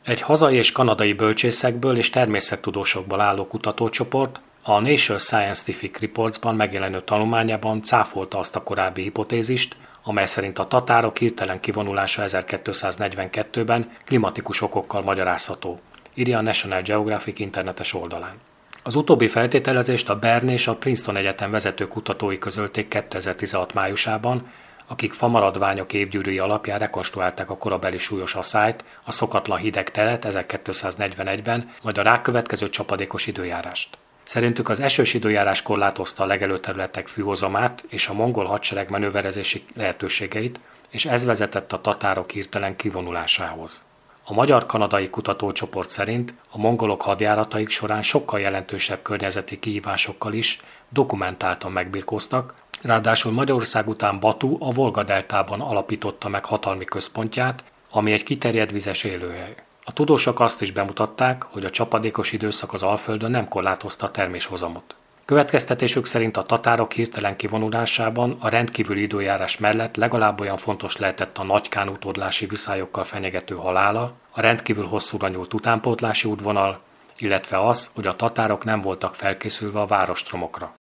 Egy hazai és kanadai bölcsészekből és természettudósokból álló kutatócsoport a Nature Scientific Reportsban megjelenő tanulmányában cáfolta azt a korábbi hipotézist, amely szerint a tatárok hirtelen kivonulása 1242-ben klimatikus okokkal magyarázható, írja a National Geographic internetes oldalán. Az utóbbi feltételezést a Bern és a Princeton Egyetem vezető kutatói közölték 2016 májusában, akik famaradványok évgyűrűi alapján rekonstruálták a korabeli súlyos aszályt, a szokatlan hideg telet 1241-ben, majd a rákövetkező csapadékos időjárást. Szerintük az esős időjárás korlátozta a legelőterületek fűhozamát és a mongol hadsereg manőverezési lehetőségeit, és ez vezetett a tatárok hirtelen kivonulásához. A magyar-kanadai kutatócsoport szerint a mongolok hadjárataik során sokkal jelentősebb környezeti kihívásokkal is dokumentáltan megbirkóztak, ráadásul Magyarország után Batu a Volga-deltában alapította meg hatalmi központját, ami egy kiterjedt vizes élőhely. A tudósok azt is bemutatták, hogy a csapadékos időszak az Alföldön nem korlátozta a terméshozamot. Következtetésük szerint a tatárok hirtelen kivonulásában a rendkívüli időjárás mellett legalább olyan fontos lehetett a Nagykán utódlási viszályokkal fenyegető halála, a rendkívül hosszúra nyúlt utánpótlási útvonal, illetve az, hogy a tatárok nem voltak felkészülve a várostromokra.